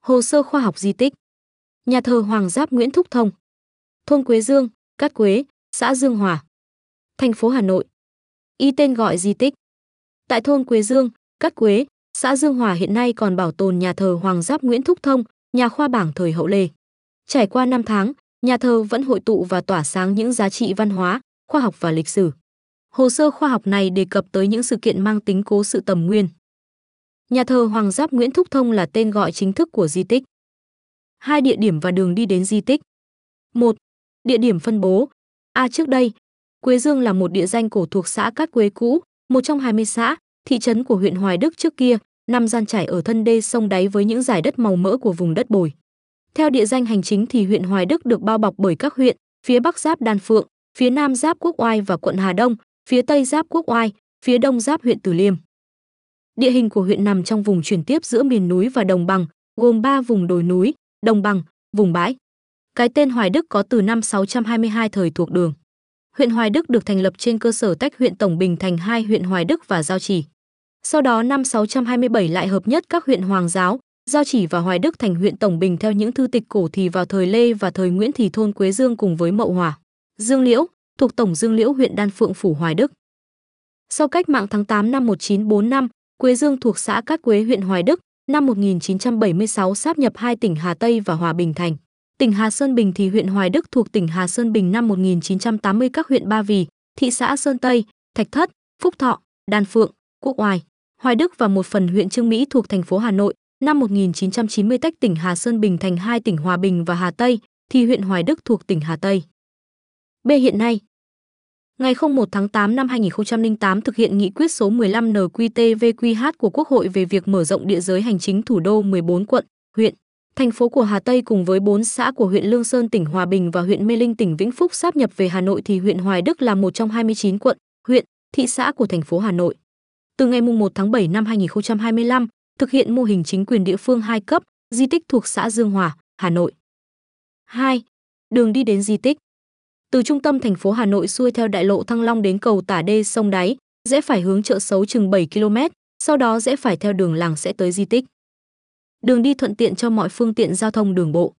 Hồ sơ khoa học di tích. Nhà thờ Hoàng Giáp Nguyễn Thúc Thông. Thôn Quế Dương, Cát Quế, xã Dương Hòa, thành phố Hà Nội. Y tên gọi di tích. Tại thôn Quế Dương, Cát Quế, xã Dương Hòa hiện nay còn bảo tồn nhà thờ Hoàng Giáp Nguyễn Thúc Thông, nhà khoa bảng thời Hậu Lê. Trải qua năm tháng, nhà thờ vẫn hội tụ và tỏa sáng những giá trị văn hóa, khoa học và lịch sử. Hồ sơ khoa học này đề cập tới những sự kiện mang tính cố sự tầm nguyên. Nhà thờ Hoàng Giáp Nguyễn Thúc Thông là tên gọi chính thức của di tích. 2 địa điểm và đường đi đến di tích. 1. Địa điểm phân bố. Trước đây, Quế Dương là một địa danh cổ thuộc xã Cát Quế cũ, một trong 20 xã, thị trấn của huyện Hoài Đức trước kia, nằm dàn trải ở thân đê sông đáy với những dải đất màu mỡ của vùng đất bồi. Theo địa danh hành chính thì huyện Hoài Đức được bao bọc bởi các huyện, phía Bắc giáp Đan Phượng, phía Nam giáp Quốc Oai và quận Hà Đông, phía Tây giáp Quốc Oai, phía Đông giáp huyện Từ Liêm. Địa hình của huyện nằm trong vùng chuyển tiếp giữa miền núi và đồng bằng, gồm 3 vùng đồi núi, đồng bằng, vùng bãi. Cái tên Hoài Đức có từ năm 622 thời thuộc Đường. Huyện Hoài Đức được thành lập trên cơ sở tách huyện Tổng Bình thành 2 huyện Hoài Đức và Giao Chỉ. Sau đó năm 627 lại hợp nhất các huyện Hoàng Giáo, Giao Chỉ và Hoài Đức thành huyện Tổng Bình theo những thư tịch cổ thì vào thời Lê và thời Nguyễn thì thôn Quế Dương cùng với Mậu Hòa, Dương Liễu, thuộc Tổng Dương Liễu huyện Đan Phượng phủ Hoài Đức. Sau cách mạng tháng 8 năm 1945, Quế Dương thuộc xã Cát Quế huyện Hoài Đức, năm 1976 sáp nhập 2 tỉnh Hà Tây và Hòa Bình thành tỉnh Hà Sơn Bình thì huyện Hoài Đức thuộc tỉnh Hà Sơn Bình năm 1980 các huyện Ba Vì, thị xã Sơn Tây, Thạch Thất, Phúc Thọ, Đan Phượng, Quốc Oai, Hoài Đức và một phần huyện Chương Mỹ thuộc thành phố Hà Nội. Năm 1990 tách tỉnh Hà Sơn Bình thành 2 tỉnh Hòa Bình và Hà Tây, thì huyện Hoài Đức thuộc tỉnh Hà Tây. B. Hiện nay, ngày 1 tháng 8 năm 2008 thực hiện nghị quyết số 15 NQT-VQH của Quốc hội về việc mở rộng địa giới hành chính thủ đô 14 quận, huyện, thành phố của Hà Tây cùng với 4 xã của huyện Lương Sơn tỉnh Hòa Bình và huyện Mê Linh tỉnh Vĩnh Phúc sáp nhập về Hà Nội thì huyện Hoài Đức là một trong 29 quận, huyện, thị xã của thành phố Hà Nội. Từ ngày 1 tháng 7 năm 2025, thực hiện mô hình chính quyền địa phương 2 cấp, di tích thuộc xã Dương Hòa, Hà Nội. 2. Đường đi đến di tích. Từ trung tâm thành phố Hà Nội xuôi theo đại lộ Thăng Long đến cầu tả đê sông đáy, rẽ phải hướng chợ Sấu chừng 7 km, sau đó rẽ phải theo đường làng sẽ tới di tích. Đường đi thuận tiện cho mọi phương tiện giao thông đường bộ.